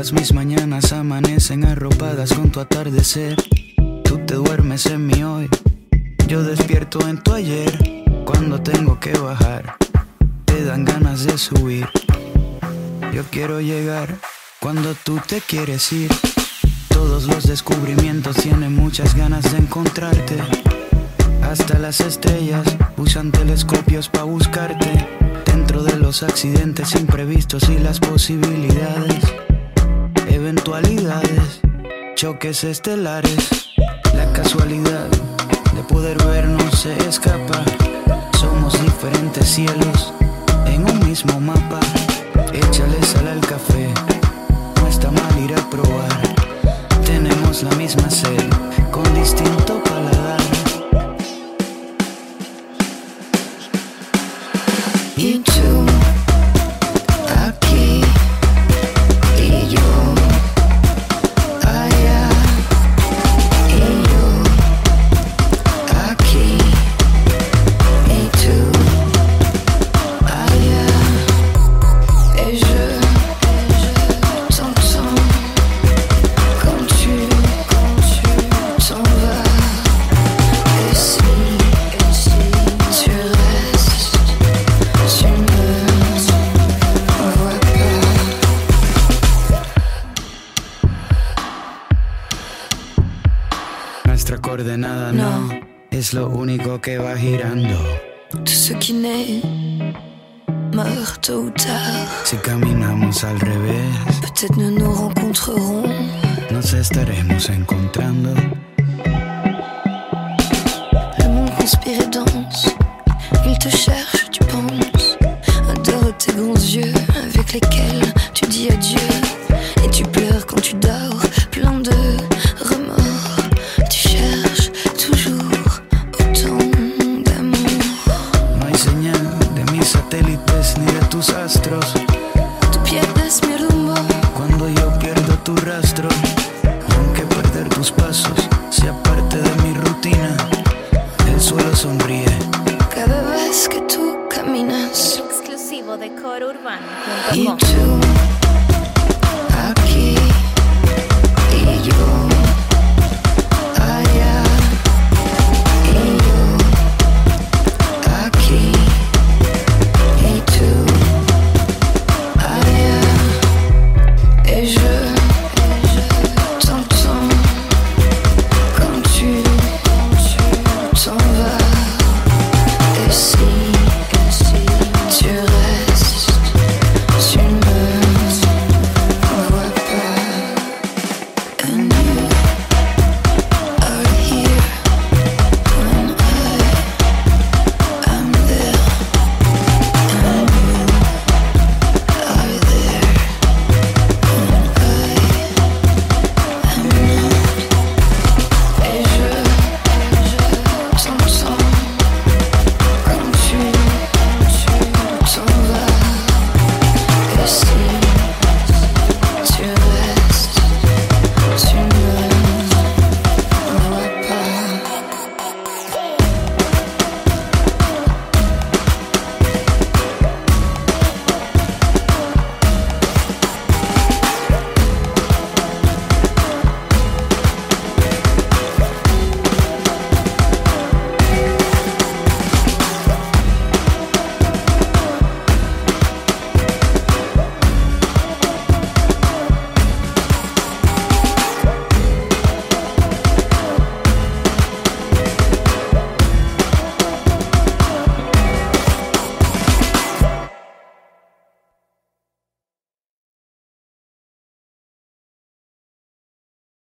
Todas mis mañanas amanecen arropadas con tu atardecer. Tú te duermes en mi hoy, yo despierto en tu ayer. Cuando tengo que bajar, te dan ganas de subir. Yo quiero llegar cuando tú te quieres ir. Todos los descubrimientos tienen muchas ganas de encontrarte. Hasta las estrellas usan telescopios para buscarte. Dentro de los accidentes imprevistos y las posibilidades, eventualidades, choques estelares. La casualidad de poder vernos se escapa. Somos diferentes cielos en un mismo mapa. Échale sal al café, no está mal ir a probar. Tenemos la misma sed, con distinto paladar. Y tú, aquí, y yo, allá, y yo, aquí, y tú, allá, et je t'entends quand tu t'en vas. Et si tu restes, tu me vois pas. Nuestra coordenada no es lo único que va girando. Tout ce qui naît meurt tôt ou tard. Si caminamos al revés, Peut-être nous nous rencontrerons. nos estaremos encontrando.